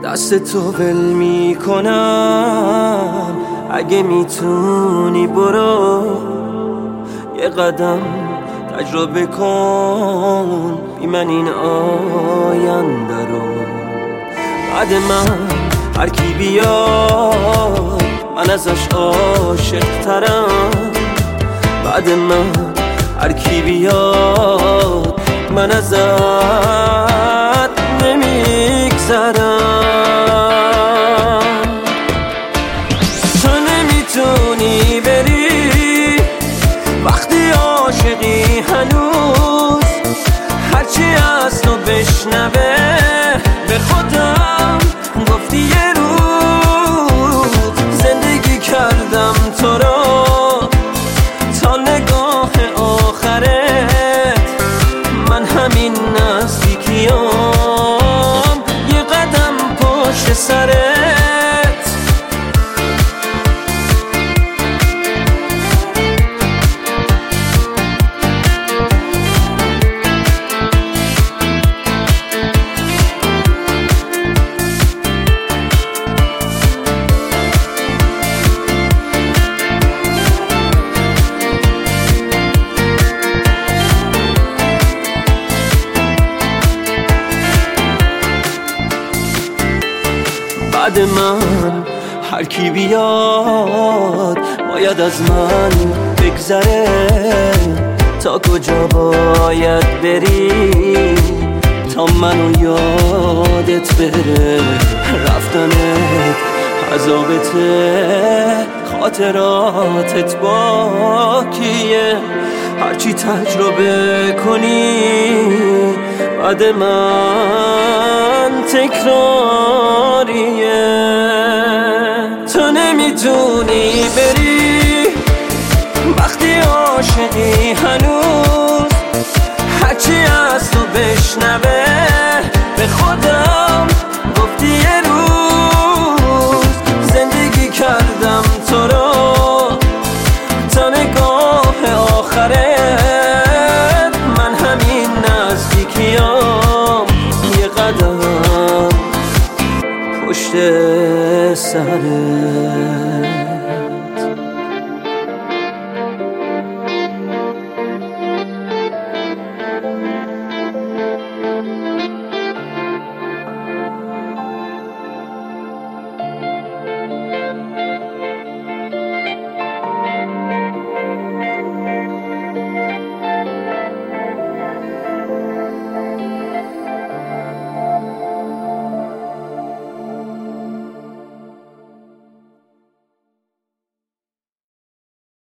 دست تو ول میکنم، اگه میتونی برو یه قدم تجربه کن بی من این آینده رو. بعد من هر کی بیاد من ازش عاشق ترم، بعد من هر کی بیاد من ازت نمیگذرم. تو نمیتونی بری وقتی عاشقی هنوز، هرچی از تو بشنوه به خودم گفتی یه روز زندگی کردم تو رو تا نگاه آخرت. من همین نزدیکیام یه قدم پشت سرت. بعد من هر کی بیاد باید از من بگذره. تا کجا باید بری تا منو یادت بره؟ رفتنت عذابته، خاطراتت باکیه. هرچی تجربه کنی بعد من تکراریه. تو نمیتونی بری وقتی عاشقی هنوز، هرچی از تو بشنوه به خودم گفتی یه روز زندگی کردم تو رو تا نگاه آخرت. من همین نزدیکیام یه قدم پشت سرت.